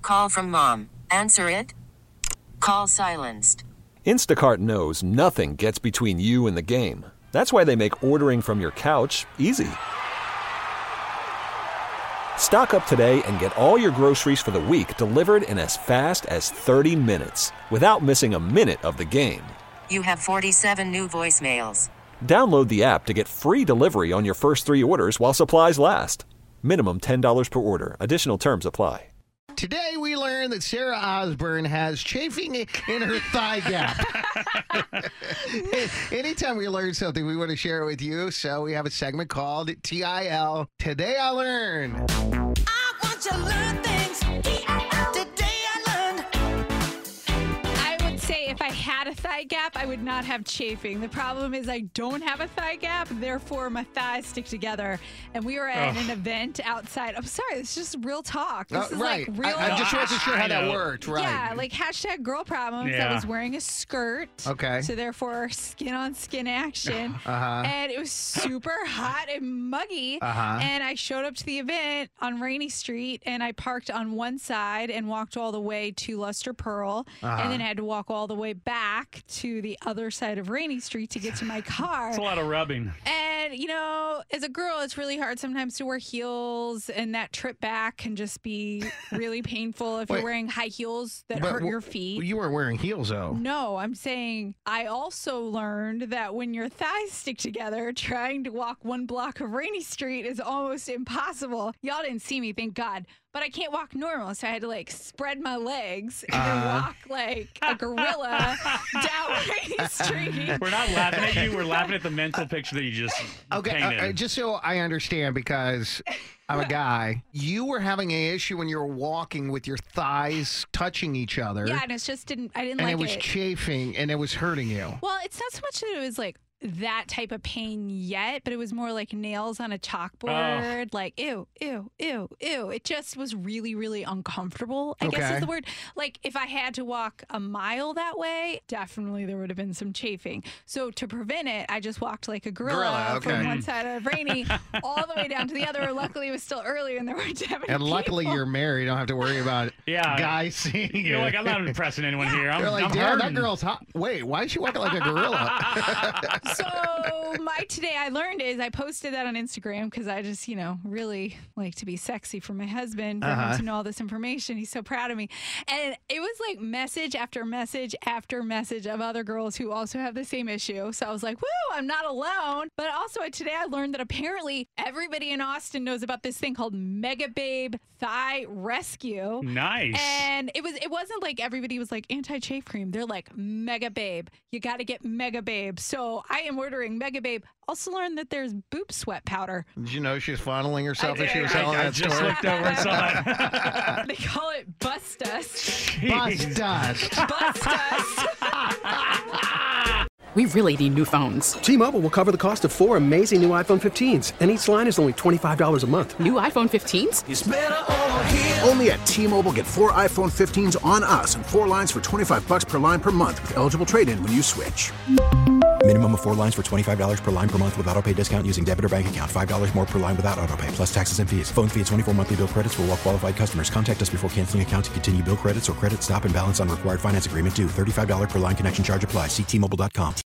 call from mom. Answer it. Call silenced. Instacart knows nothing gets between you and the game. That's why they make ordering from your couch easy. Stock up today and get all your groceries for the week delivered in as fast as 30 minutes without missing a minute of the game. You have 47 new voicemails. Download the app to get free delivery on your first 3 orders while supplies last. Minimum $10 per order. Additional terms apply. Today we learned that Sarah Osbourne has chafing in her thigh gap. Anytime we learn something, we want to share it with you. So we have a segment called TIL. Today I learned. I want you to learn things. Today I learned. I would say if I had a thigh gap, I would not have chafing. The problem is I don't have a thigh gap, therefore my thighs stick together. And we were at an event outside. I'm sorry, it's just real talk. This is right. like real. I just wasn't sure how that worked. Right. Yeah, like hashtag girl problems. Yeah. I was wearing a skirt. Okay. So therefore, skin on skin action. And it was super hot and muggy. And I showed up to the event on Rainy Street, and I parked on one side and walked all the way to Luster Pearl, and then had to walk all the way back to the other side of Rainy Street to get to my car. It's a lot of rubbing. And, you know, as a girl, it's really hard sometimes to wear heels, and that trip back can just be really painful if you're wearing high heels that hurt your feet. You weren't wearing heels, though. No, I'm saying I also learned that when your thighs stick together, trying to walk one block of Rainy Street is almost impossible. Y'all didn't see me, thank God. But I can't walk normal, so I had to like spread my legs and then walk like a gorilla down Rainy Street. We're not laughing at you. We're laughing at the mental picture that you just painted. Just so I understand, because I'm a guy, you were having an issue when you were walking with your thighs touching each other. Yeah, and I didn't like it. And it was chafing, and it was hurting you. Well, it's not so much that it was like that type of pain yet, but it was more like nails on a chalkboard. Like, ew, ew, ew, ew. It just was really, really uncomfortable, I guess is the word. Like, if I had to walk a mile that way, definitely there would have been some chafing. So to prevent it, I just walked like a gorilla from one side of Rainy all the way down to the other. Luckily, it was still early and there weren't that many And luckily, people. You're married. You don't have to worry about guys seeing you. You're like, I'm not impressing anyone here. You're like, I'm damn, hurting. that girl's hot. Wait, why is she walking like a gorilla? So my Today I Learned is I posted that on Instagram because I just, you know, really like to be sexy for my husband, for him to know all this information. He's so proud of me. And it was like message after message after message of other girls who also have the same issue. So I was like, woo, I'm not alone. But also today I learned that apparently everybody in Austin knows about this thing called Mega Babe Thigh Rescue. Nice. And it wasn't like everybody was like anti-chafe cream. They're like, Mega Babe. You got to get Mega Babe. So I am ordering Mega Babe. Also learned that there's boob sweat powder. Did you know she was fondling herself as she was telling that story? I just looked over and saw it. They call it Bust Dust. Bust dust. Bust Dust. We really need new phones. T-Mobile will cover the cost of 4 amazing new iPhone 15s, and each line is only $25 a month. New iPhone 15s? It's better over here. Only at T-Mobile, get 4 iPhone 15s on us and 4 lines for $25 per line per month with eligible trade-in when you switch. Minimum of 4 lines for $25 per line per month with autopay discount using debit or bank account. $5 more per line without autopay, plus taxes and fees. Phone fee at 24 monthly bill credits for well-qualified customers. Contact us before canceling account to continue bill credits or credit stop and balance on required finance agreement due. $35 per line connection charge applies. See T-Mobile.com.